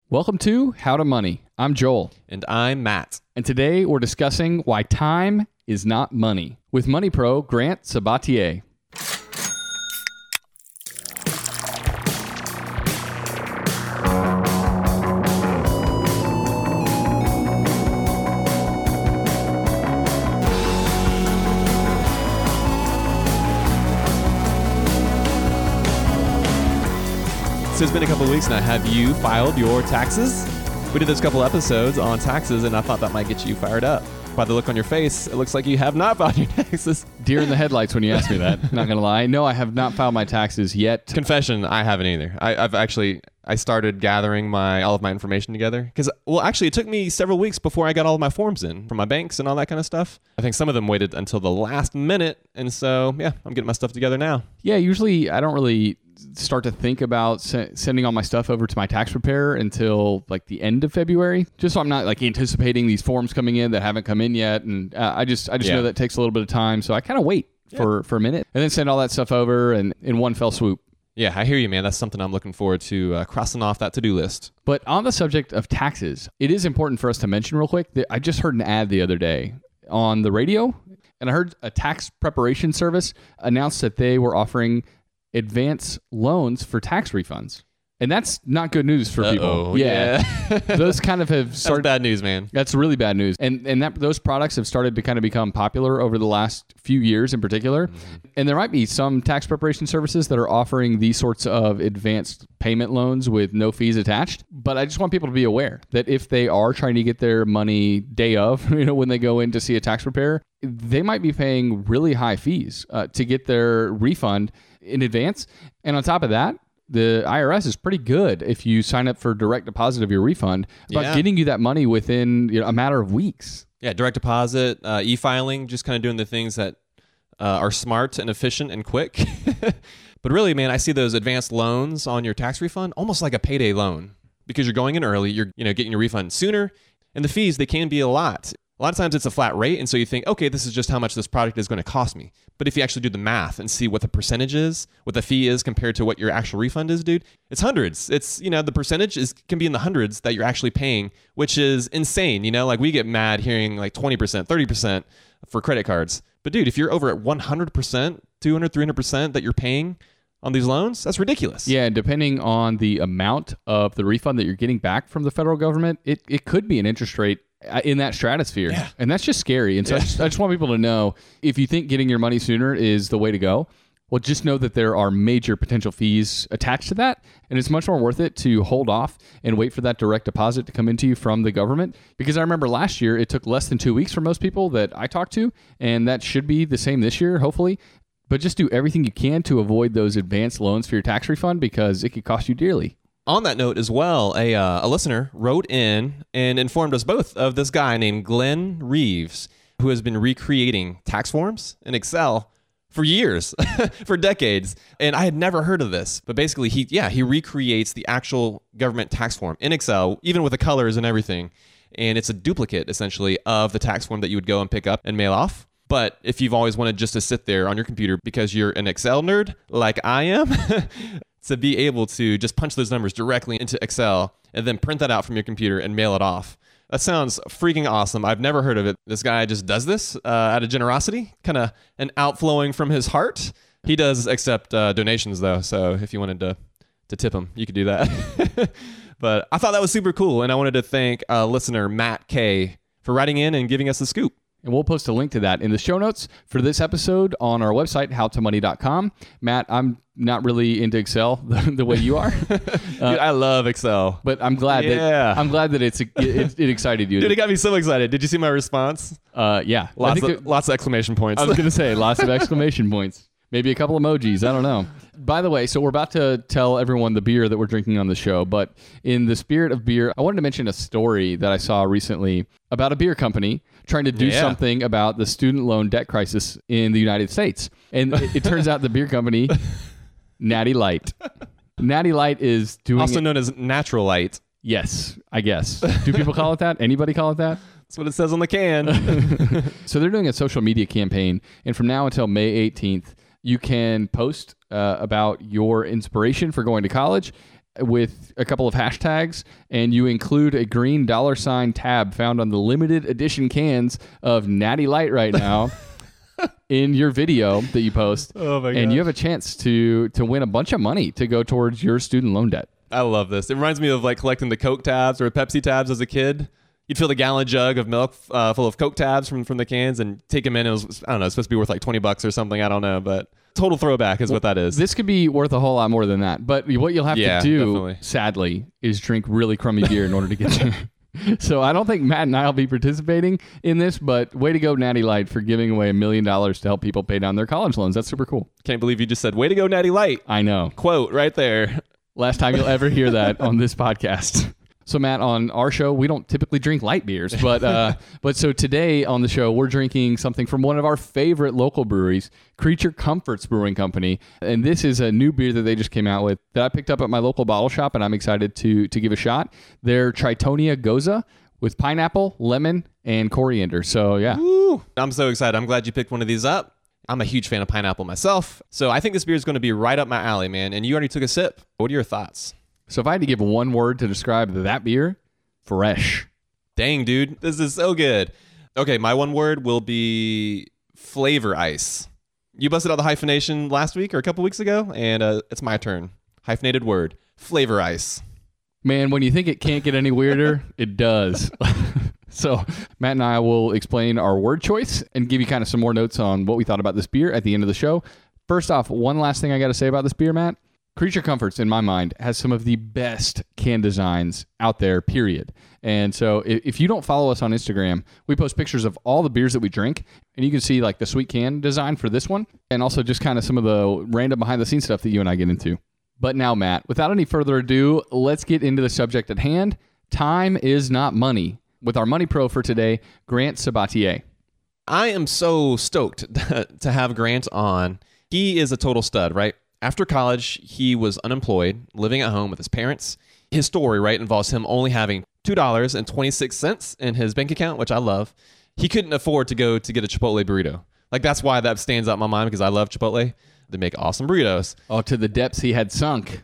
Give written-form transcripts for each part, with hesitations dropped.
Welcome to How to Money. I'm Joel. And I'm Matt. And today we're discussing why time is not money with Money Pro Grant Sabatier. So it's been a couple of weeks now. Have you filed your taxes? We did this couple episodes on taxes, and I thought that might get you fired up. By the look on your face, it looks like you have not filed your taxes. Deer in the headlights when you ask me that. Not going to lie. No, I have not filed my taxes yet. Confession, I haven't either. I started gathering all of my information together. Because, actually, it took me several weeks before I got all of my forms in from my banks and all that kind of stuff. I think some of them waited until the last minute. And so, yeah, I'm getting my stuff together now. Yeah, usually I don't really start to think about sending all my stuff over to my tax preparer until like the end of February, just so I'm not like anticipating these forms coming in that haven't come in yet. And I just know that takes a little bit of time. So I kind of wait for a minute and then send all that stuff over and in one fell swoop. Yeah, I hear you, man. That's something I'm looking forward to crossing off that to-do list. But on the subject of taxes, it is important for us to mention real quick that I just heard an ad the other day on the radio, and I heard a tax preparation service announce that they were offering advance loans for tax refunds. And that's not good news for people. Yeah. Those kind of have started. That's bad news, man. That's really bad news. And those products have started to kind of become popular over the last few years in particular. Mm-hmm. And there might be some tax preparation services that are offering these sorts of advanced payment loans with no fees attached. But I just want people to be aware that if they are trying to get their money day of, when they go in to see a tax preparer, they might be paying really high fees to get their refund in advance. And on top of that, the IRS is pretty good if you sign up for direct deposit of your refund about getting you that money within a matter of weeks. Yeah, direct deposit, e-filing, just kind of doing the things that are smart and efficient and quick. But really, man, I see those advanced loans on your tax refund almost like a payday loan because you're going in early, you're getting your refund sooner, and the fees, they can be a lot. A lot of times it's a flat rate, and so you think, okay, this is just how much this product is going to cost me. But if you actually do the math and see what the percentage is, what the fee is compared to what your actual refund is, dude, it's hundreds. It's, the percentage can be in the hundreds that you're actually paying, which is insane. Like we get mad hearing like 20%, 30% for credit cards. But dude, if you're over at 100%, 200, 300% that you're paying on these loans, that's ridiculous. Yeah, and depending on the amount of the refund that you're getting back from the federal government, it could be an interest rate in that stratosphere. Yeah. And that's just scary. And so I just want people to know, if you think getting your money sooner is the way to go, well, just know that there are major potential fees attached to that. And it's much more worth it to hold off and wait for that direct deposit to come into you from the government. Because I remember last year, it took less than 2 weeks for most people that I talked to. And that should be the same this year, hopefully. But just do everything you can to avoid those advanced loans for your tax refund because it could cost you dearly. On that note as well, a listener wrote in and informed us both of this guy named Glenn Reeves, who has been recreating tax forms in Excel for years, for decades. And I had never heard of this. But basically, he recreates the actual government tax form in Excel, even with the colors and everything. And it's a duplicate, essentially, of the tax form that you would go and pick up and mail off. But if you've always wanted just to sit there on your computer because you're an Excel nerd like I am, to be able to just punch those numbers directly into Excel and then print that out from your computer and mail it off. That sounds freaking awesome. I've never heard of it. This guy just does this out of generosity, kind of an outflowing from his heart. He does accept donations, though, so if you wanted to tip him, you could do that. But I thought that was super cool, and I wanted to thank listener Matt K for writing in and giving us the scoop. And we'll post a link to that in the show notes for this episode on our website, howtomoney.com. Matt, I'm not really into Excel the way you are. Dude, I love Excel. But I'm glad that it excited you. Dude, it got me so excited. Did you see my response? Yeah. Lots of exclamation points. I was going to say, lots of exclamation points. Maybe a couple emojis. I don't know. By the way, so we're about to tell everyone the beer that we're drinking on the show, but in the spirit of beer, I wanted to mention a story that I saw recently about a beer company trying to do something about the student loan debt crisis in the United States. And it turns out the beer company, Natty Light. Natty Light is doing... Also known as Natural Light. Yes, I guess. Do people call it that? Anybody call it that? That's what it says on the can. So they're doing a social media campaign, and from now until May 18th, you can post about your inspiration for going to college, with a couple of hashtags, and you include a green $ tab found on the limited edition cans of Natty Light right now in your video that you post. Oh my and you have a chance to win a bunch of money to go towards your student loan debt. I love this. It reminds me of like collecting the Coke tabs or Pepsi tabs as a kid. You'd fill the gallon jug of milk full of Coke tabs from the cans and take them in. It was, I don't know, it's supposed to be worth like $20 or something. I don't know, but total throwback is what that is. This could be worth a whole lot more than that. But what you'll have to do, definitely, sadly, is drink really crummy beer in order to get there. So I don't think Matt and I will be participating in this, but way to go, Natty Light, for giving away $1 million to help people pay down their college loans. That's super cool. Can't believe you just said, way to go, Natty Light. I know. Quote right there. Last time you'll ever hear that on this podcast. So Matt, on our show, we don't typically drink light beers, but so today on the show, we're drinking something from one of our favorite local breweries, Creature Comforts Brewing Company. And this is a new beer that they just came out with that I picked up at my local bottle shop, and I'm excited to give a shot. They're Tritonia Goza with pineapple, lemon, and coriander. So yeah. Woo. I'm so excited. I'm glad you picked one of these up. I'm a huge fan of pineapple myself. So I think this beer is going to be right up my alley, man. And you already took a sip. What are your thoughts? So if I had to give one word to describe that beer, fresh. Dang, dude. This is so good. Okay, my one word will be flavor ice. You busted out the hyphenation last week or a couple weeks ago, and it's my turn. Hyphenated word. Flavor ice. Man, when you think it can't get any weirder, it does. So Matt and I will explain our word choice and give you kind of some more notes on what we thought about this beer at the end of the show. First off, one last thing I got to say about this beer, Matt. Creature Comforts, in my mind, has some of the best can designs out there, period. And so if you don't follow us on Instagram, we post pictures of all the beers that we drink, and you can see like the sweet can design for this one, and also just kind of some of the random behind-the-scenes stuff that you and I get into. But now, Matt, without any further ado, let's get into the subject at hand. Time is not money. With our money pro for today, Grant Sabatier. I am so stoked to have Grant on. He is a total stud, right? After college, he was unemployed, living at home with his parents. His story, right, involves him only having $2.26 in his bank account, which I love. He couldn't afford to go to get a Chipotle burrito. Like, that's why that stands out in my mind, because I love Chipotle. They make awesome burritos. Oh, to the depths he had sunk.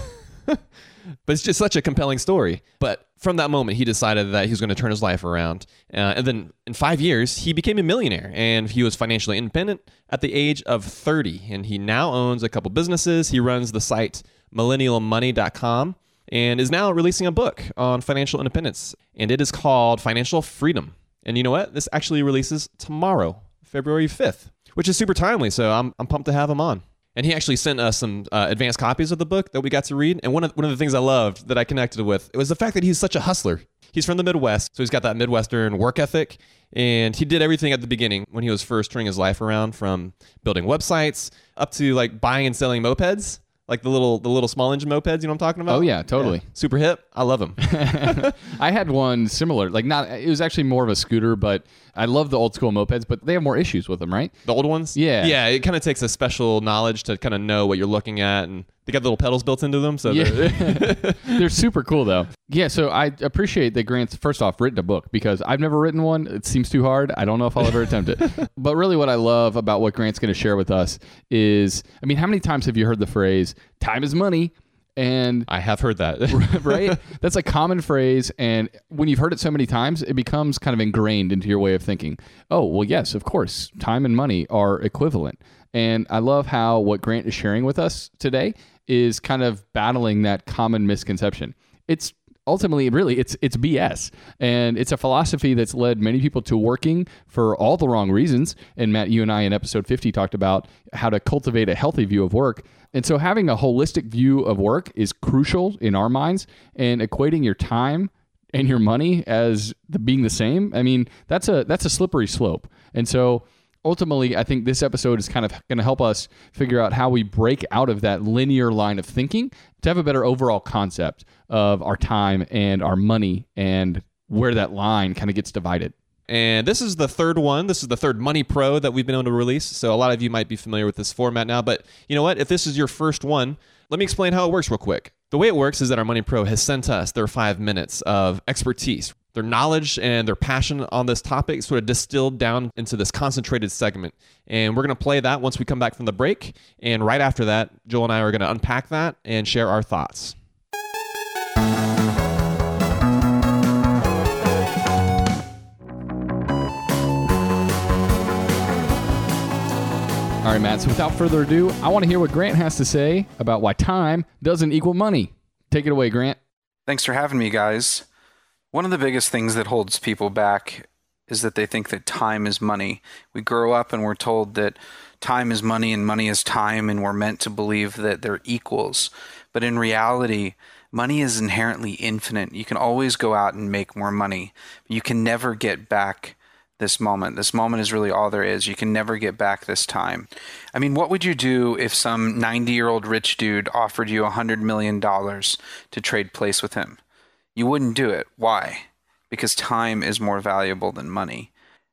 But it's just such a compelling story. But from that moment, he decided that he was going to turn his life around. And then in 5 years, he became a millionaire. And he was financially independent at the age of 30. And he now owns a couple businesses. He runs the site millennialmoney.com and is now releasing a book on financial independence. And it is called Financial Freedom. And you know what? This actually releases tomorrow, February 5th, which is super timely. So I'm pumped to have him on. And he actually sent us some advanced copies of the book that we got to read. And one of the things I loved that I connected with, it was the fact that he's such a hustler. He's from the Midwest, so he's got that Midwestern work ethic. And he did everything at the beginning when he was first turning his life around, from building websites up to like buying and selling mopeds. Like the little small engine mopeds, you know what I'm talking about? Oh, yeah, totally. Yeah. Super hip. I love them. I had one similar. It was actually more of a scooter, but I love the old school mopeds, but they have more issues with them, right? The old ones? Yeah. Yeah, it kind of takes a special knowledge to kind of know what you're looking at, and they got little pedals built into them. So They're super cool, though. Yeah, so I appreciate that Grant's, first off, written a book, because I've never written one. It seems too hard. I don't know if I'll ever attempt it. But really what I love about what Grant's going to share with us is, I mean, how many times have you heard the phrase, time is money? And I have heard that. Right? That's a common phrase. And when you've heard it so many times, it becomes kind of ingrained into your way of thinking. Oh, well, yes, of course, time and money are equivalent. And I love how what Grant is sharing with us today is kind of battling that common misconception. It's ultimately, really, it's BS. And it's a philosophy that's led many people to working for all the wrong reasons. And Matt, you and I in episode 50 talked about how to cultivate a healthy view of work. And so having a holistic view of work is crucial in our minds, and equating your time and your money as being the same, I mean, that's a slippery slope. And so ultimately, I think this episode is kind of going to help us figure out how we break out of that linear line of thinking to have a better overall concept of our time and our money and where that line kind of gets divided. And this is the third one. This is the third Money Pro that we've been able to release. So a lot of you might be familiar with this format now. But you know what? If this is your first one, let me explain how it works real quick. The way it works is that our Money Pro has sent us their 5 minutes of expertise, their knowledge and their passion on this topic sort of distilled down into this concentrated segment. And we're going to play that once we come back from the break. And right after that, Joel and I are going to unpack that and share our thoughts. right, Matt. So without further ado, I want to hear what Grant has to say about why time doesn't equal money. Take it away, Grant. Thanks for having me, guys. One of the biggest things that holds people back is that they think that time is money. We grow up and we're told that time is money and money is time, and we're meant to believe that they're equals. But in reality, money is inherently infinite. You can always go out and make more money. You can never get back this moment. This moment is really all there is. You can never get back this time. I mean, what would you do if some 90-year-old rich dude offered you $100 million to trade place with him? You wouldn't do it. Why? Because time is more valuable than money.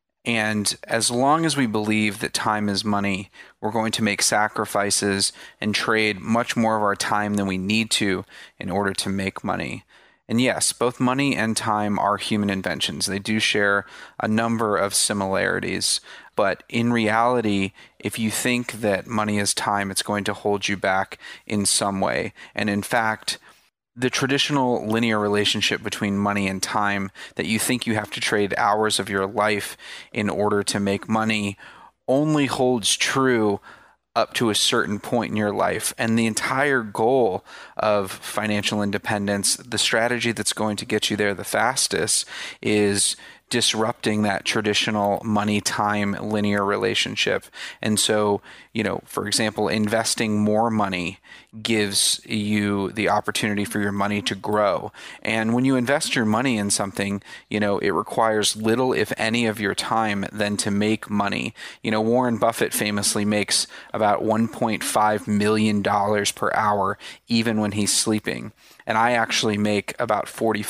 And as long as we believe that time is money, we're going to make sacrifices and trade much more of our time than we need to in order to make money. And yes, both money and time are human inventions. They do share a number of similarities. But in reality, if you think that money is time, it's going to hold you back in some way. And in fact, the traditional linear relationship between money and time, that you think you have to trade hours of your life in order to make money, only holds true up to a certain point in your life. And the entire goal of financial independence, the strategy that's going to get you there the fastest, is disrupting that traditional money-time linear relationship. And so, for example, investing more money gives you the opportunity for your money to grow. And when you invest your money in something, it requires little, if any, of your time then to make money. Warren Buffett famously makes about $1.5 million per hour, even when he's sleeping. And I actually make about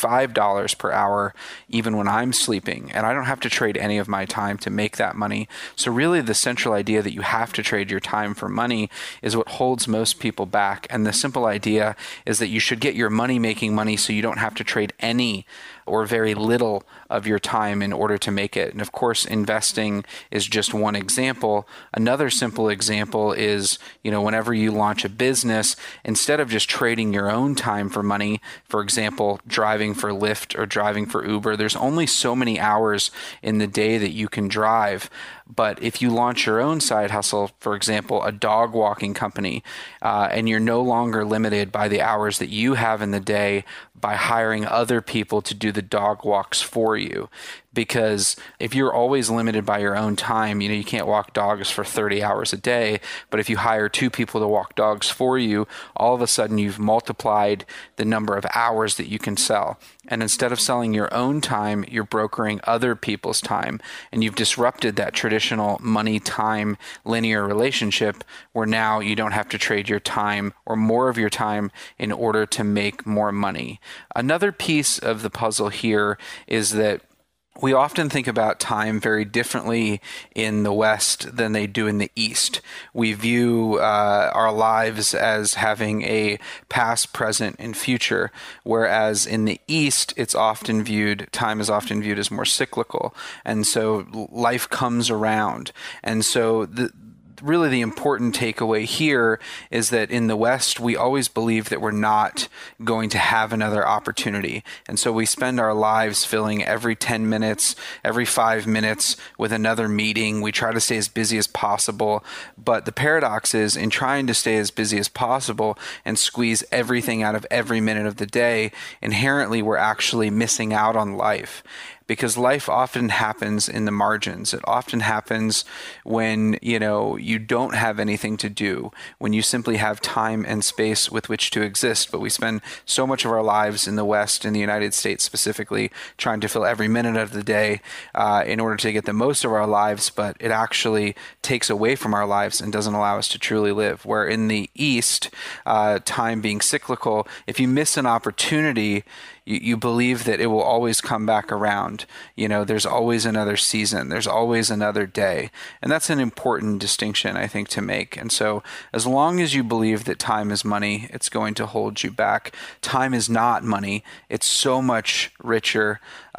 $45 per hour even when I'm sleeping. And I don't have to trade any of my time to make that money. So really the central idea that you have to trade your time for money is what holds most people back. And the simple idea is that you should get your money making money so you don't have to trade any or very little of your time in order to make it. And of course, investing is just one example. Another simple example is, whenever you launch a business, instead of just trading your own time for money, for example, driving for Lyft or driving for Uber, there's only so many hours in the day that you can drive. But if you launch your own side hustle, for example, a dog walking company, and you're no longer limited by the hours that you have in the day by hiring other people to do the dog walks for you. Because if you're always limited by your own time, you can't walk dogs for 30 hours a day. But if you hire 2 people to walk dogs for you, all of a sudden you've multiplied the number of hours that you can sell. And instead of selling your own time, you're brokering other people's time. And you've disrupted that traditional money-time linear relationship where now you don't have to trade your time or more of your time in order to make more money. Another piece of the puzzle here is that we often think about time very differently in the West than they do in the East. We view our lives as having a past, present, and future, whereas in the East, time is often viewed as more cyclical. And so life comes around. And so really the important takeaway here is that in the West, we always believe that we're not going to have another opportunity. And so we spend our lives filling every 10 minutes, every 5 minutes with another meeting. We try to stay as busy as possible. But the paradox is, in trying to stay as busy as possible and squeeze everything out of every minute of the day, inherently we're actually missing out on life. Because life often happens in the margins. It often happens when, you don't have anything to do, when you simply have time and space with which to exist. But we spend so much of our lives in the West, in the United States specifically, trying to fill every minute of the day in order to get the most of our lives, but it actually takes away from our lives and doesn't allow us to truly live. Where in the East, time being cyclical, if you miss an opportunity, you believe that it will always come back around. There's always another season. There's always another day. And that's an important distinction, I think, to make. And so as long as you believe that time is money, it's going to hold you back. Time is not money. It's so much richer.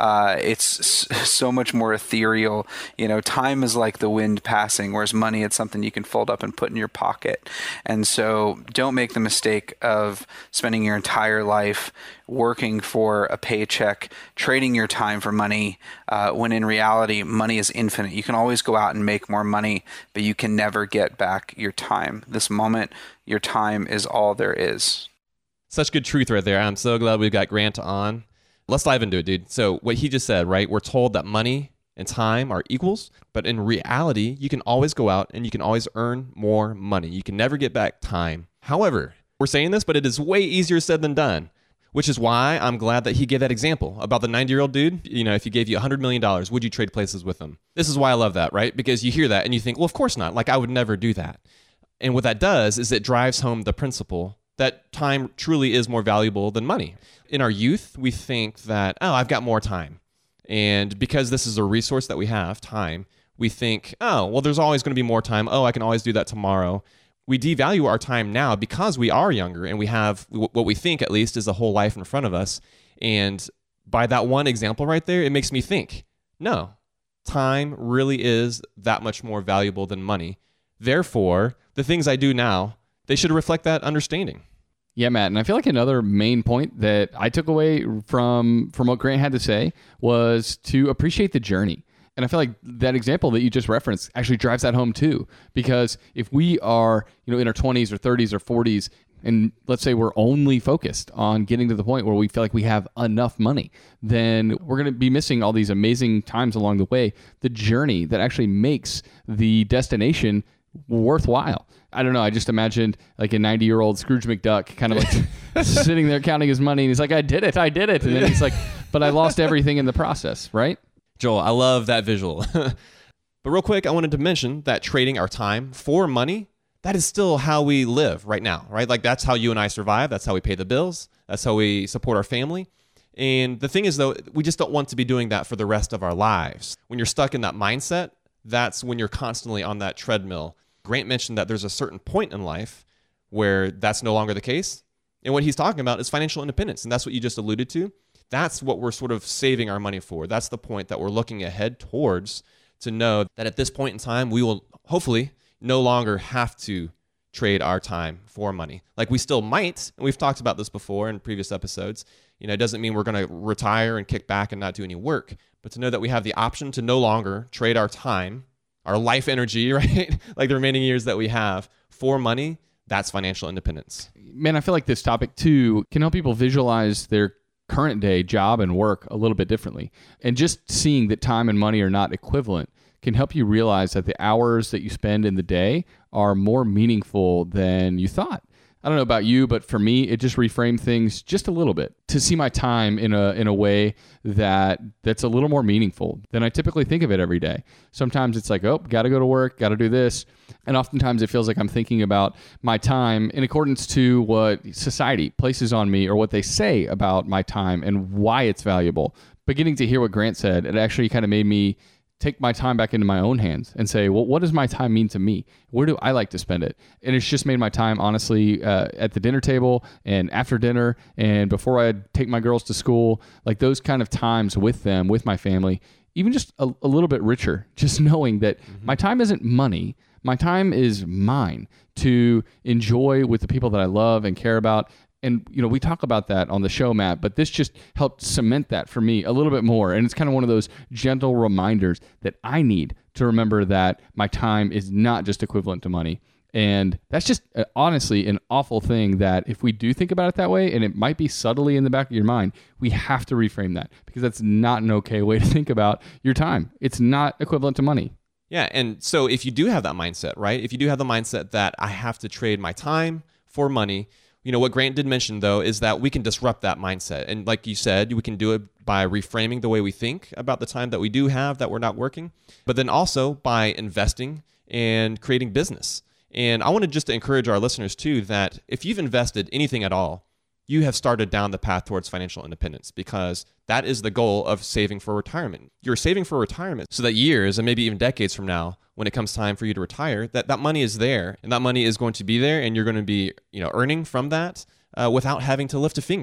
so much more ethereal. Time is like the wind passing, whereas money, it's something you can fold up and put in your pocket. And so don't make the mistake of spending your entire life working for a paycheck, trading your time for money, when in reality, money is infinite. You can always go out and make more money, but you can never get back your time. This moment, your time is all there is. Such good truth right there. I'm so glad we've got Grant on. Let's dive into it, dude. So what he just said, right? We're told that money and time are equals, but in reality, you can always go out and you can always earn more money. You can never get back time. However, we're saying this, but it is way easier said than done, which is why I'm glad that he gave that example about the 90-year-old dude. If he gave you $100 million, would you trade places with him? This is why I love that, right? Because you hear that and you think, well, of course not. Like, I would never do that. And what that does is it drives home the principle that time truly is more valuable than money. In our youth, we think that, oh, I've got more time. And because this is a resource that we have, time, we think, oh, well, there's always going to be more time. Oh, I can always do that tomorrow. We devalue our time now because we are younger and we have what we think, at least, is a whole life in front of us. And by that one example right there, it makes me think, no, time really is that much more valuable than money. Therefore, the things I do now, they should reflect that understanding. Yeah, Matt, and I feel like another main point that I took away from what Grant had to say was to appreciate the journey. And I feel like that example that you just referenced actually drives that home too. Because if we are, in our 20s or 30s or 40s, and let's say we're only focused on getting to the point where we feel like we have enough money, then we're going to be missing all these amazing times along the way. The journey that actually makes the destination worthwhile. I don't know. I just imagined like a 90-year-old Scrooge McDuck kind of like sitting there counting his money. And he's like, I did it. And then he's like, but I lost everything in the process, right? Joel, I love that visual. But real quick, I wanted to mention that trading our time for money, that is still how we live right now, right? Like that's how you and I survive. That's how we pay the bills. That's how we support our family. And the thing is, though, we just don't want to be doing that for the rest of our lives. When you're stuck in that mindset, that's when you're constantly on that treadmill. Grant mentioned that there's a certain point in life where that's no longer the case. And what he's talking about is financial independence. And that's what you just alluded to. That's what we're sort of saving our money for. That's the point that we're looking ahead towards, to know that at this point in time, we will hopefully no longer have to trade our time for money. Like we still might, and we've talked about this before in previous episodes. It doesn't mean we're going to retire and kick back and not do any work, but to know that we have the option to no longer trade our time, our life energy, right? Like the remaining years that we have for money, that's financial independence. Man, I feel like this topic too can help people visualize their current day job and work a little bit differently. And just seeing that time and money are not equivalent can help you realize that the hours that you spend in the day are more meaningful than you thought. I don't know about you, but for me, it just reframed things just a little bit to see my time in a way that's a little more meaningful than I typically think of it every day. Sometimes it's like, oh, got to go to work, got to do this. And oftentimes it feels like I'm thinking about my time in accordance to what society places on me or what they say about my time and why it's valuable. But getting to hear what Grant said, it actually kind of made me take my time back into my own hands and say, well, what does my time mean to me? Where do I like to spend it? And it's just made my time, honestly, at the dinner table and after dinner and before I take my girls to school, like those kind of times with them, with my family, even just a little bit richer, just knowing that my time isn't money. My time is mine to enjoy with the people that I love and care about. And, we talk about that on the show, Matt, but this just helped cement that for me a little bit more. And it's kind of one of those gentle reminders that I need to remember that my time is not just equivalent to money. And that's just honestly an awful thing that if we do think about it that way, and it might be subtly in the back of your mind, we have to reframe that because that's not an okay way to think about your time. It's not equivalent to money. Yeah. And so if you do have that mindset, right? If you do have the mindset that I have to trade my time for money, what Grant did mention, though, is that we can disrupt that mindset. And like you said, we can do it by reframing the way we think about the time that we do have that we're not working, but then also by investing and creating business. And I wanted just to encourage our listeners, too, that if you've invested anything at all, you have started down the path towards financial independence because that is the goal of saving for retirement. You're saving for retirement so that years and maybe even decades from now, when it comes time for you to retire, that money is there and that money is going to be there and you're going to be earning from that without having to lift a finger.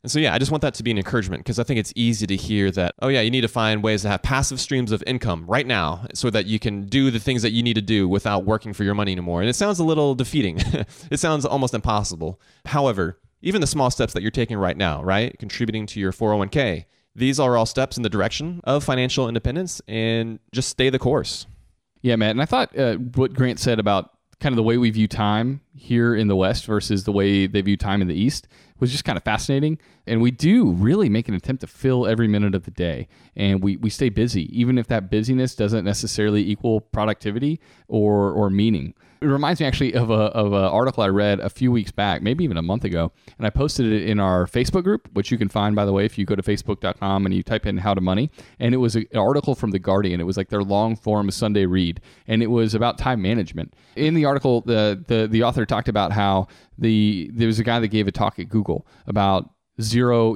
And so, yeah, I just want that to be an encouragement because I think it's easy to hear that, oh, yeah, you need to find ways to have passive streams of income right now so that you can do the things that you need to do without working for your money anymore. And it sounds a little defeating. It sounds almost impossible. However, even the small steps that you're taking right now, right? Contributing to your 401k, these are all steps in the direction of financial independence, and just stay the course. Yeah, Matt. And I thought what Grant said about kind of the way we view time here in the West versus the way they view time in the East was just kind of fascinating. And we do really make an attempt to fill every minute of the day. And we stay busy, even if that busyness doesn't necessarily equal productivity or meaning. It reminds me actually of an article I read a few weeks back, maybe even a month ago, and I posted it in our Facebook group, which you can find, by the way, if you go to facebook.com and you type in How to Money. And it was an article from The Guardian. It was like their long-form Sunday read, and it was about time management. In the article, the author talked about how there was a guy that gave a talk at Google about zero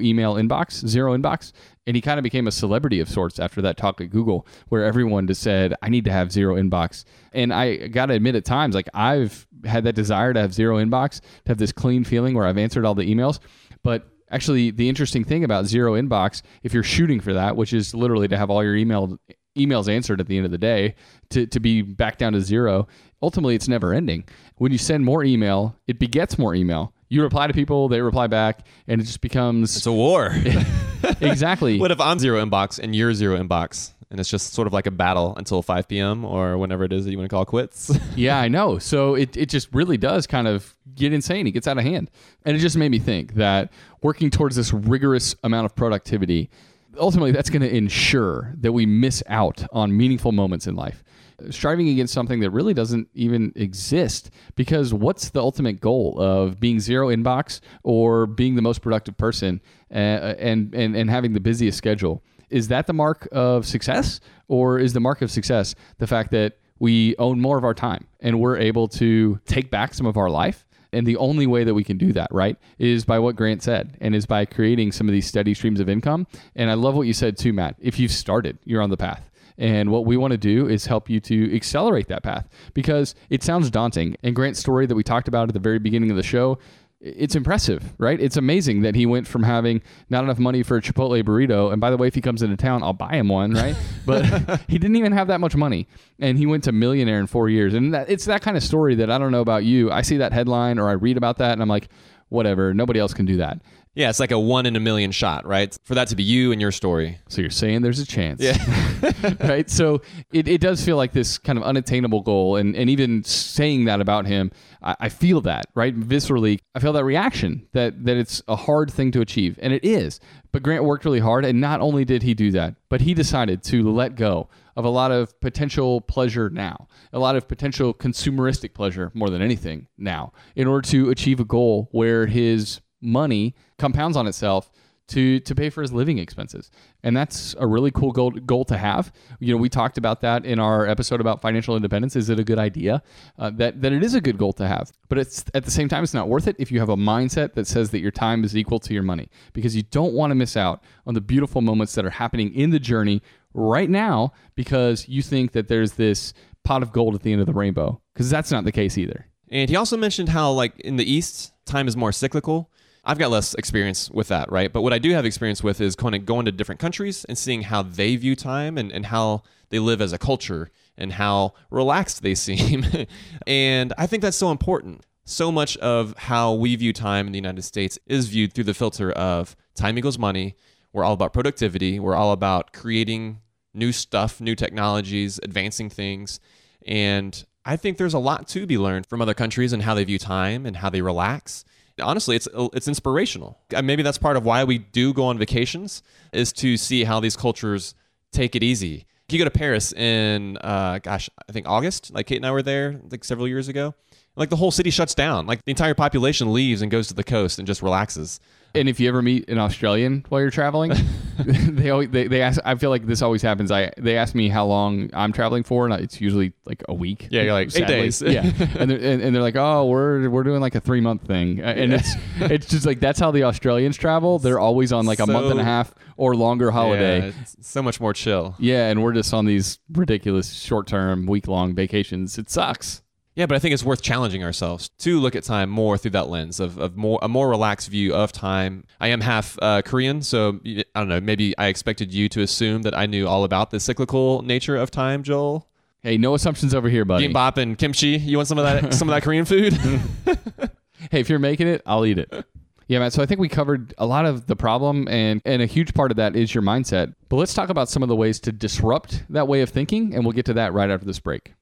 inbox, and he kind of became a celebrity of sorts after that talk at Google, where everyone just said, I need to have zero inbox. And I got to admit, at times, like, I've had that desire to have zero inbox, to have this clean feeling where I've answered all the emails. But actually, the interesting thing about zero inbox, if you're shooting for that, which is literally to have all your emails answered at the end of the day, to be back down to zero, ultimately it's never ending. When you send more email, it begets more email. You reply to people, they reply back, and it just becomes... It's a war. Exactly. What if I'm zero inbox and you're zero inbox? And it's just sort of like a battle until 5 p.m. or whenever it is that you want to call quits. Yeah, I know. So it just really does kind of get insane. It gets out of hand. And it just made me think that working towards this rigorous amount of productivity, ultimately that's going to ensure that we miss out on meaningful moments in life. Striving against something that really doesn't even exist, because what's the ultimate goal of being zero inbox or being the most productive person and having the busiest schedule? Is that the mark of success, or is the mark of success the fact that we own more of our time and we're able to take back some of our life? And the only way that we can do that, right, is by what Grant said, and is by creating some of these steady streams of income. And I love what you said too, Matt. If you've started, you're on the path. And what we want to do is help you to accelerate that path, because it sounds daunting. And Grant's story that we talked about at the very beginning of the show, it's impressive, right? It's amazing that he went from having not enough money for a Chipotle burrito, and by the way, if he comes into town, I'll buy him one, right? But he didn't even have that much money, and he went to millionaire in 4 years. And it's that kind of story that, I don't know about you, I see that headline or I read about that, and I'm like, whatever, nobody else can do that. Yeah, it's like a 1 in a million shot, right? For that to be you and your story. So you're saying there's a chance. Yeah. Right? So it does feel like this kind of unattainable goal. And even saying that about him, I feel that, right? Viscerally, I feel that reaction that it's a hard thing to achieve. And it is. But Grant worked really hard. And not only did he do that, but he decided to let go of a lot of potential pleasure now, a lot of potential consumeristic pleasure more than anything now, in order to achieve a goal where his money compounds on itself to pay for his living expenses. And that's a really cool goal to have. You know, we talked about that in our episode about financial independence. Is it a good idea? That it is a good goal to have. But it's at the same time, it's not worth it if you have a mindset that says that your time is equal to your money, because you don't want to miss out on the beautiful moments that are happening in the journey right now because you think that there's this pot of gold at the end of the rainbow, because that's not the case either. And he also mentioned how, like, in the East, time is more cyclical. I've got less experience with that, right? But what I do have experience with is kind of going to different countries and seeing how they view time and how they live as a culture and how relaxed they seem. And I think that's so important. So much of how we view time in the United States is viewed through the filter of time equals money. We're all about productivity. We're all about creating new stuff, new technologies, advancing things. And I think there's a lot to be learned from other countries and how they view time and how they relax. Honestly, it's inspirational. Maybe that's part of why we do go on vacations, is to see how these cultures take it easy. If you go to Paris in, I think August, like Kate and I were there like several years ago, like the whole city shuts down. Like the entire population leaves and goes to the coast and just relaxes. And if you ever meet an Australian while you're traveling, they ask. I feel like this always happens. They ask me how long I'm traveling for, and it's usually like a week. Yeah, you're like sadly. 8 days. Yeah, and they're like, oh, we're doing like a 3-month thing, and it's just like that's how the Australians travel. They're always on like a month and a half or longer holiday. Yeah, it's so much more chill. Yeah, and we're just on these ridiculous short-term, week-long vacations. It sucks. Yeah, but I think it's worth challenging ourselves to look at time more through that lens of a more relaxed view of time. I am half Korean, so I don't know, maybe I expected you to assume that I knew all about the cyclical nature of time, Joel. Hey, no assumptions over here, buddy. Gimbap and kimchi. You want some of that Korean food? Hey, if you're making it, I'll eat it. Yeah, Matt. So I think we covered a lot of the problem, and a huge part of that is your mindset. But let's talk about some of the ways to disrupt that way of thinking, and we'll get to that right after this break.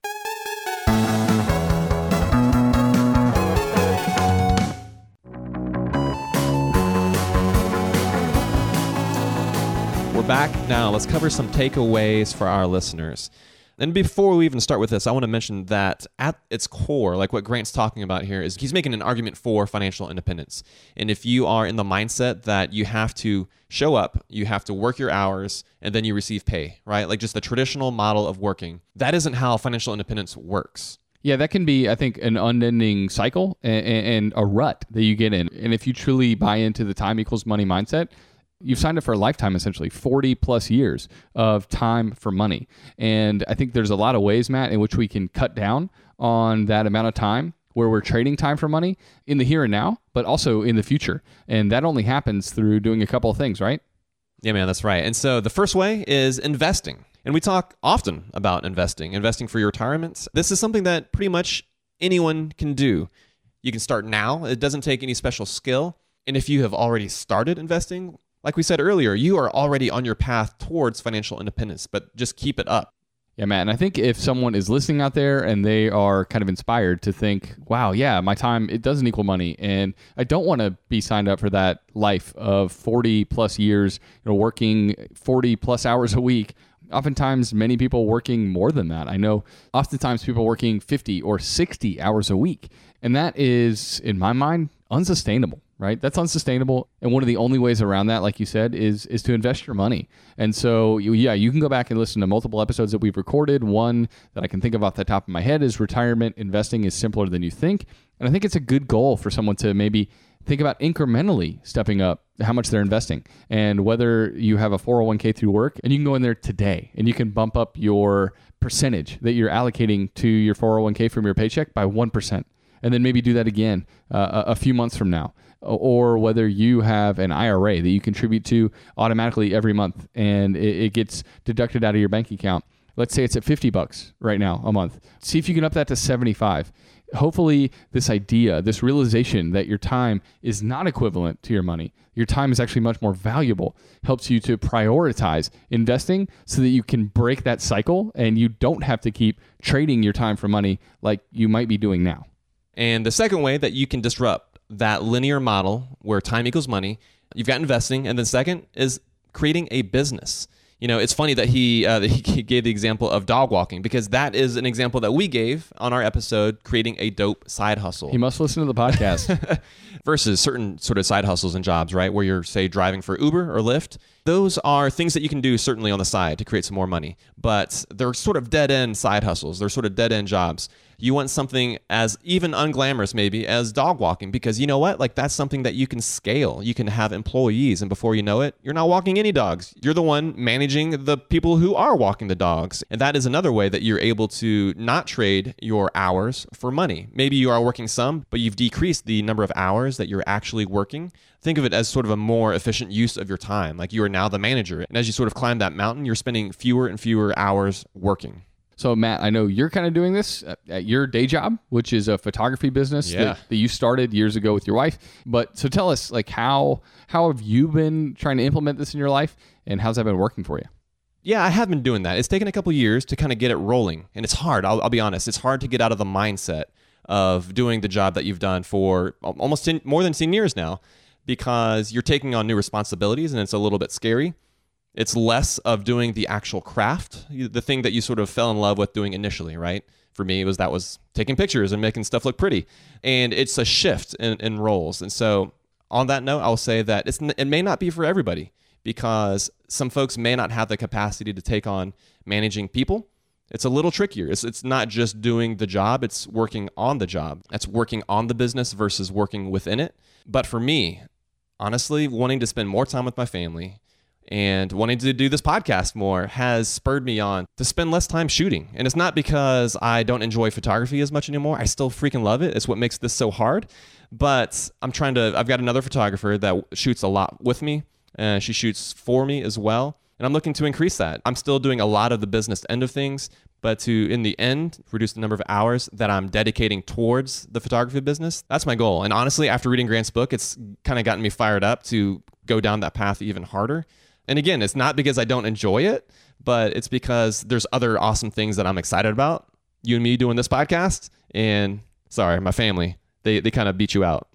We're back now. Let's cover some takeaways for our listeners. And before we even start with this, I want to mention that at its core, like what Grant's talking about here, is he's making an argument for financial independence. And if you are in the mindset that you have to show up, you have to work your hours, and then you receive pay, right? Like just the traditional model of working, that isn't how financial independence works. Yeah, that can be, I think, an unending cycle and a rut that you get in. And if you truly buy into the time equals money mindset, you've signed up for a lifetime, essentially 40 plus years of time for money. And I think there's a lot of ways, Matt, in which we can cut down on that amount of time where we're trading time for money in the here and now, but also in the future. And that only happens through doing a couple of things, right? Yeah, man, that's right. And so the first way is investing. And we talk often about investing for your retirement. This is something that pretty much anyone can do. You can start now. It doesn't take any special skill. And if you have already started investing, like we said earlier, you are already on your path towards financial independence, but just keep it up. Yeah, Matt. And I think if someone is listening out there and they are kind of inspired to think, wow, yeah, my time, it doesn't equal money. And I don't want to be signed up for that life of 40 plus years, working 40 plus hours a week. Oftentimes, many people working more than that. I know oftentimes people working 50 or 60 hours a week. And that is, in my mind, unsustainable. Right? That's unsustainable. And one of the only ways around that, like you said, is to invest your money. And so, you can go back and listen to multiple episodes that we've recorded. One that I can think of off the top of my head is retirement investing is simpler than you think. And I think it's a good goal for someone to maybe think about incrementally stepping up how much they're investing. And whether you have a 401k through work, and you can go in there today and you can bump up your percentage that you're allocating to your 401k from your paycheck by 1%. And then maybe do that again a few months from now. Or whether you have an IRA that you contribute to automatically every month and it gets deducted out of your bank account. Let's say it's at $50 right now a month. See if you can up that to 75. Hopefully this idea, this realization that your time is not equivalent to your money, your time is actually much more valuable, helps you to prioritize investing so that you can break that cycle and you don't have to keep trading your time for money like you might be doing now. And the second way that you can disrupt that linear model where time equals money, you've got investing, and then second is creating a business. It's funny that he gave the example of dog walking, because that is an example that we gave on our episode, creating a dope side hustle. He must listen to the podcast. Versus certain sort of side hustles and jobs, right? Where you're, say, driving for Uber or Lyft. Those are things that you can do certainly on the side to create some more money, but they're sort of dead-end side hustles. They're sort of dead-end jobs. You want something as even unglamorous maybe as dog walking, because you know what? Like that's something that you can scale. You can have employees, and before you know it, you're not walking any dogs. You're the one managing the people who are walking the dogs. And that is another way that you're able to not trade your hours for money. Maybe you are working some, but you've decreased the number of hours that you're actually working. Think of it as sort of a more efficient use of your time. Like you are now the manager. And as you sort of climb that mountain, you're spending fewer and fewer hours working. So, Matt, I know you're kind of doing this at your day job, which is a photography business that you started years ago with your wife. But so tell us, like, how have you been trying to implement this in your life, and how's that been working for you? Yeah, I have been doing that. It's taken a couple of years to kind of get it rolling. And it's hard. I'll be honest. It's hard to get out of the mindset of doing the job that you've done for almost more than 10 years now, because you're taking on new responsibilities and it's a little bit scary. It's less of doing the actual craft, the thing that you sort of fell in love with doing initially, right? For me, that was taking pictures and making stuff look pretty. And it's a shift in roles. And so on that note, I'll say that it may not be for everybody, because some folks may not have the capacity to take on managing people. It's a little trickier. It's not just doing the job, it's working on the job. That's working on the business versus working within it. But for me, honestly, wanting to spend more time with my family and wanting to do this podcast more has spurred me on to spend less time shooting. And it's not because I don't enjoy photography as much anymore. I still freaking love it. It's what makes this so hard. But I've got another photographer that shoots a lot with me. She shoots for me as well. And I'm looking to increase that. I'm still doing a lot of the business end of things, but to, in the end, reduce the number of hours that I'm dedicating towards the photography business. That's my goal. And honestly, after reading Grant's book, it's kind of gotten me fired up to go down that path even harder. And again, it's not because I don't enjoy it, but it's because there's other awesome things that I'm excited about. You and me doing this podcast, and sorry, my family, they kind of beat you out.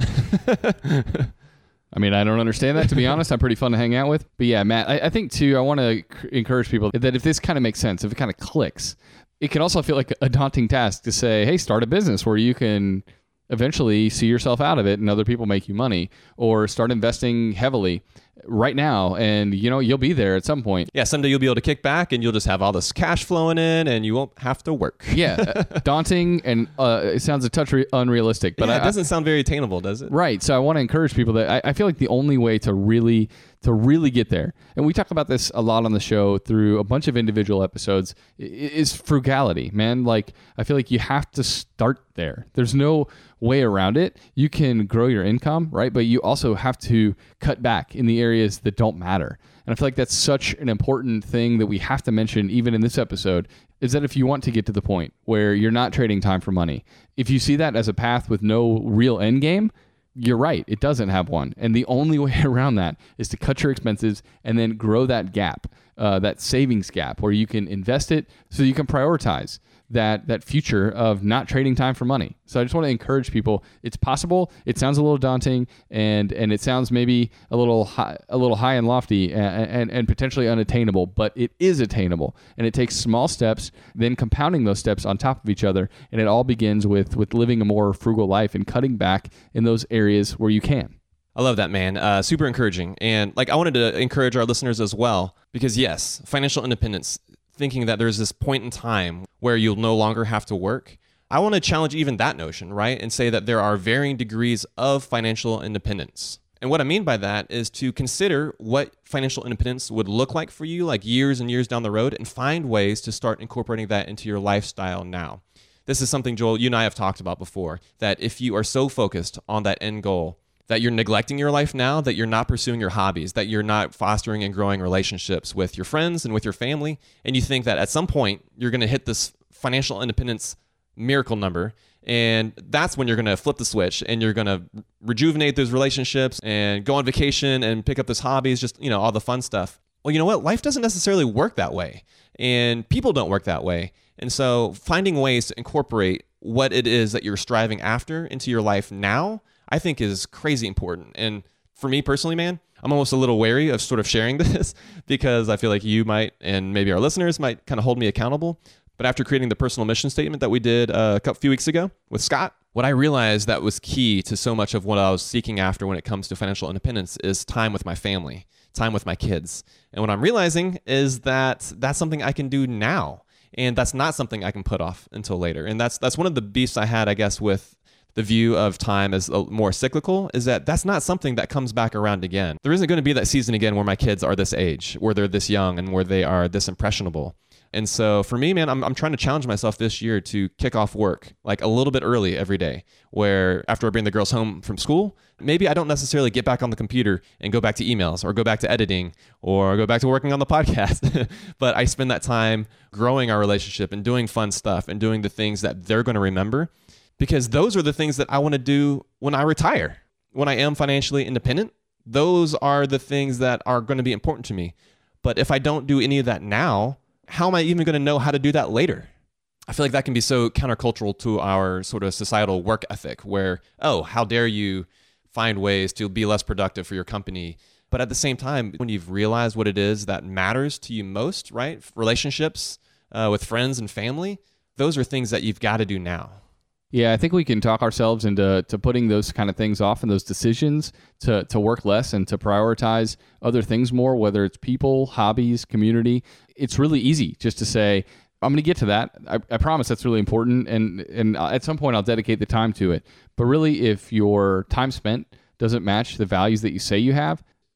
I mean, I don't understand that, to be honest. I'm pretty fun to hang out with. But yeah, Matt, I think too, I want to encourage people that if this kind of makes sense, if it kind of clicks, it can also feel like a daunting task to say, hey, start a business where you can eventually see yourself out of it and other people make you money, or start investing heavily right now, and you'll be there at some point. Yeah, someday you'll be able to kick back and you'll just have all this cash flowing in and you won't have to work. Yeah, daunting, and it sounds a touch unrealistic, but it doesn't sound very attainable, does it? Right. So I want to encourage people that I feel like the only way to really get there, and we talk about this a lot on the show through a bunch of individual episodes, is frugality, man. Like, I feel like you have to start there. There's no way around it. You can grow your income, right? But you also have to cut back in the areas that don't matter. And I feel like that's such an important thing that we have to mention even in this episode, is that if you want to get to the point where you're not trading time for money, if you see that as a path with no real end game, you're right, it doesn't have one. And the only way around that is to cut your expenses and then grow that gap, that savings gap, where you can invest it so you can prioritize that future of not trading time for money. So I just want to encourage people. It's possible. It sounds a little daunting, and it sounds maybe a little high and lofty and potentially unattainable, but it is attainable. And it takes small steps, then compounding those steps on top of each other. And it all begins with living a more frugal life and cutting back in those areas where you can. I love that, man. Super encouraging. And I wanted to encourage our listeners as well, because yes, financial independence, thinking that there's this point in time where you'll no longer have to work. I want to challenge even that notion, right? And say that there are varying degrees of financial independence. And what I mean by that is to consider what financial independence would look like for you, like years and years down the road, and find ways to start incorporating that into your lifestyle now. This is something, Joel, you and I have talked about before, that if you are so focused on that end goal, that you're neglecting your life now, that you're not pursuing your hobbies, that you're not fostering and growing relationships with your friends and with your family, and you think that at some point you're going to hit this financial independence miracle number, and that's when you're going to flip the switch and you're going to rejuvenate those relationships and go on vacation and pick up those hobbies, just, all the fun stuff. Well, you know what? Life doesn't necessarily work that way, and people don't work that way. And so finding ways to incorporate what it is that you're striving after into your life now, I think is crazy important. And for me personally, man, I'm almost a little wary of sort of sharing this because I feel like you might, and maybe our listeners might kind of hold me accountable. But after creating the personal mission statement that we did a few weeks ago with Scott, what I realized that was key to so much of what I was seeking after when it comes to financial independence is time with my family, time with my kids. And what I'm realizing is that that's something I can do now. And that's not something I can put off until later. And that's one of the beefs I had, I guess, with the view of time as more cyclical, is that that's not something that comes back around again. There isn't going to be that season again where my kids are this age, where they're this young, and where they are this impressionable. And so for me, man, I'm trying to challenge myself this year to kick off work like a little bit early every day, where after I bring the girls home from school, maybe I don't necessarily get back on the computer and go back to emails or go back to editing or go back to working on the podcast, but I spend that time growing our relationship and doing fun stuff and doing the things that they're going to remember, because those are the things that I want to do when I retire. When I am financially independent, those are the things that are going to be important to me. But if I don't do any of that now, how am I even going to know how to do that later? I feel like that can be so countercultural to our sort of societal work ethic where, oh, how dare you find ways to be less productive for your company. But at the same time, when you've realized what it is that matters to you most, right? Relationships with friends and family, those are things that you've got to do now. Yeah, I think we can talk ourselves into putting those kind of things off and those decisions to work less and to prioritize other things more, whether it's people, hobbies, community. It's really easy just to say, I'm going to get to that. I promise that's really important. And at some point, I'll dedicate the time to it. But really, if your time spent doesn't match the values that you say you have,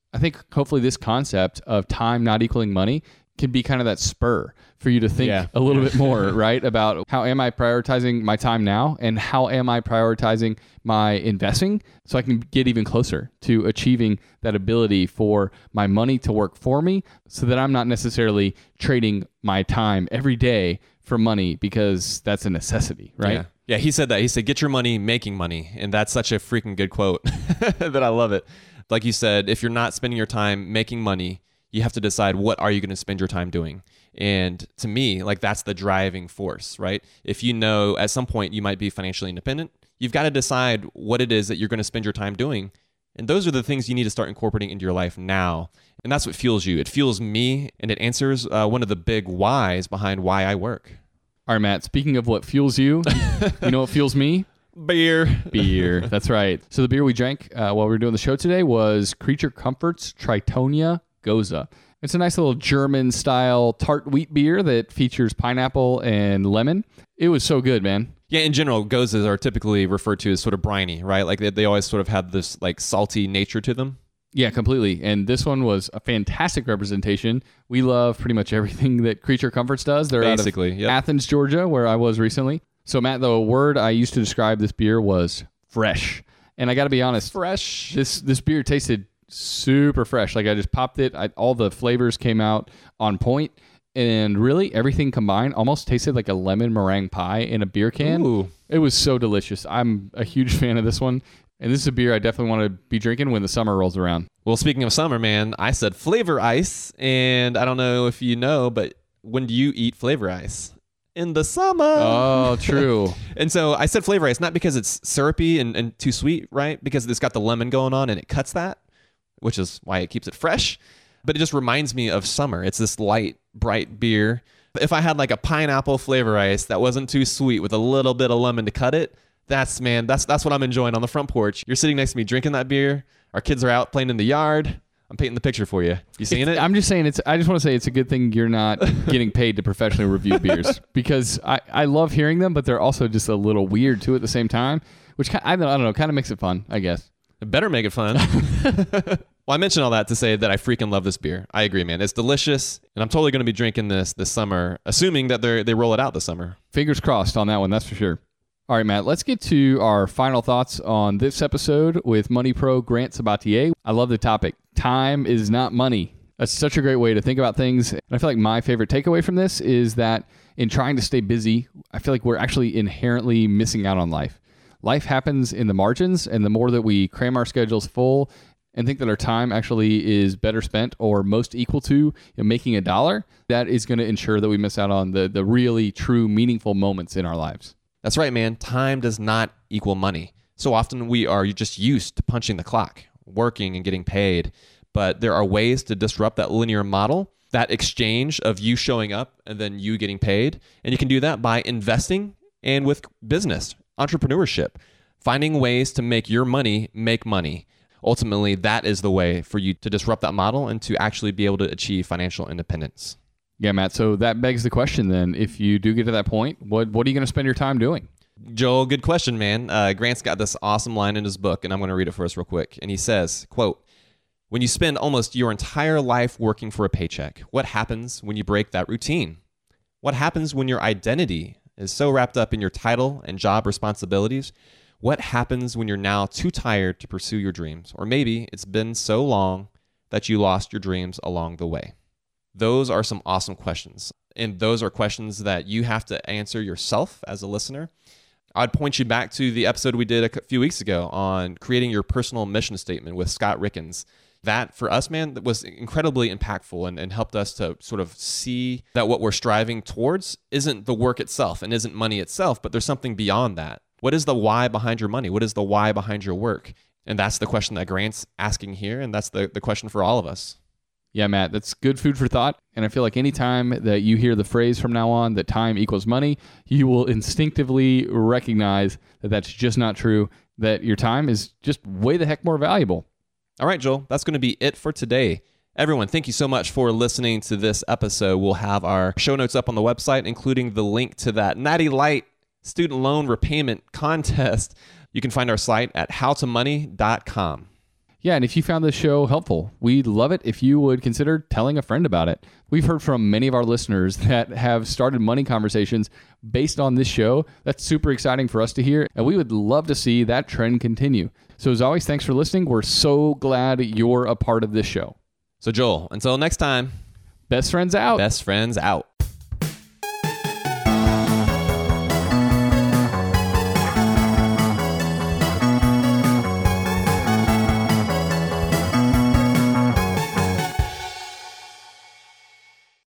I think hopefully this concept of time not equaling money can be kind of that spur for you to think a little bit more, right? About how am I prioritizing my time now and how am I prioritizing my investing so I can get even closer to achieving that ability for my money to work for me so that I'm not necessarily trading my time every day for money because that's a necessity, right? Yeah, he said that. He said, get your money making money. And that's such a freaking good quote that I love it. Like you said, if you're not spending your time making money, you have to decide what are you going to spend your time doing. And to me, like that's the driving force, right? If you know at some point you might be financially independent, you've got to decide what it is that you're going to spend your time doing. And those are the things you need to start incorporating into your life now. And that's what fuels you. It fuels me, and it answers one of the big whys behind why I work. All right, Matt, speaking of what fuels you, you know what fuels me? Beer. That's right. So the beer we drank while we were doing the show today was Creature Comforts Tritonia Goza. It's a nice little German-style tart wheat beer that features pineapple and lemon. It was so good, man. Yeah, in general, Gozas are typically referred to as sort of briny, right? Like they always sort of have this like salty nature to them. Yeah, completely. And this one was a fantastic representation. We love pretty much everything that Creature Comforts does. They're basically out of Athens, Georgia, where I was recently. So, Matt, the word I used to describe this beer was fresh. And I got to be honest, fresh. This beer tasted super fresh. Like I just popped it. All the flavors came out on point. And really, everything combined almost tasted like a lemon meringue pie in a beer can. Ooh. It was so delicious. I'm a huge fan of this one. And this is a beer I definitely want to be drinking when the summer rolls around. Well, speaking of summer, man, I said flavor ice. And I don't know if you know, but when do you eat flavor ice? In the summer. Oh, true. And so I said flavor ice, not because it's syrupy and too sweet, right? Because it's got the lemon going on and it cuts that, which is why it keeps it fresh. But it just reminds me of summer. It's this light, bright beer. If I had like a pineapple flavor ice that wasn't too sweet with a little bit of lemon to cut it, that's what I'm enjoying on the front porch. You're sitting next to me drinking that beer. Our kids are out playing in the yard. I'm painting the picture for you. You seeing it? I'm just saying I just want to say it's a good thing you're not getting paid to professionally review beers because I love hearing them, but they're also just a little weird too at the same time, which I don't know, kind of makes it fun, I guess. It better make it fun. Well, I mentioned all that to say that I freaking love this beer. I agree, man. It's delicious, and I'm totally going to be drinking this summer, assuming that they roll it out this summer. Fingers crossed on that one, that's for sure. All right, Matt, let's get to our final thoughts on this episode with Money Pro Grant Sabatier. I love the topic. Time is not money. That's such a great way to think about things. And I feel like my favorite takeaway from this is that in trying to stay busy, I feel like we're actually inherently missing out on life. Life happens in the margins, and the more that we cram our schedules full and think that our time actually is better spent or most equal to making a dollar, that is going to ensure that we miss out on the really true meaningful moments in our lives. That's right, man. Time does not equal money. So often we are just used to punching the clock, working and getting paid. But there are ways to disrupt that linear model, that exchange of you showing up and then you getting paid. And you can do that by investing and with business, entrepreneurship, finding ways to make your money make money. Ultimately, that is the way for you to disrupt that model and to actually be able to achieve financial independence. Yeah, Matt. So that begs the question then, if you do get to that point, what are you going to spend your time doing? Joel, good question, man. Grant's got this awesome line in his book, and I'm going to read it for us real quick. And he says, quote, "When you spend almost your entire life working for a paycheck, what happens when you break that routine? What happens when your identity is so wrapped up in your title and job responsibilities? What happens when you're now too tired to pursue your dreams? Or maybe it's been so long that you lost your dreams along the way." Those are some awesome questions. And those are questions that you have to answer yourself as a listener. I'd point you back to the episode we did a few weeks ago on creating your personal mission statement with Scott Rickens. That, for us, man, that was incredibly impactful and helped us to sort of see that what we're striving towards isn't the work itself and isn't money itself, but there's something beyond that. What is the why behind your money? What is the why behind your work? And that's the question that Grant's asking here, and that's the question for all of us. Yeah, Matt, that's good food for thought. And I feel like anytime that you hear the phrase from now on that time equals money, you will instinctively recognize that that's just not true, that your time is just way the heck more valuable. All right, Joel, that's going to be it for today. Everyone, thank you so much for listening to this episode. We'll have our show notes up on the website, including the link to that Natty Light student loan repayment contest. You can find our site at howtomoney.com. Yeah, and if you found this show helpful, we'd love it if you would consider telling a friend about it. We've heard from many of our listeners that have started money conversations based on this show. That's super exciting for us to hear, and we would love to see that trend continue. So as always, thanks for listening. We're so glad you're a part of this show. So Joel, until next time, Best friends out. best friends out.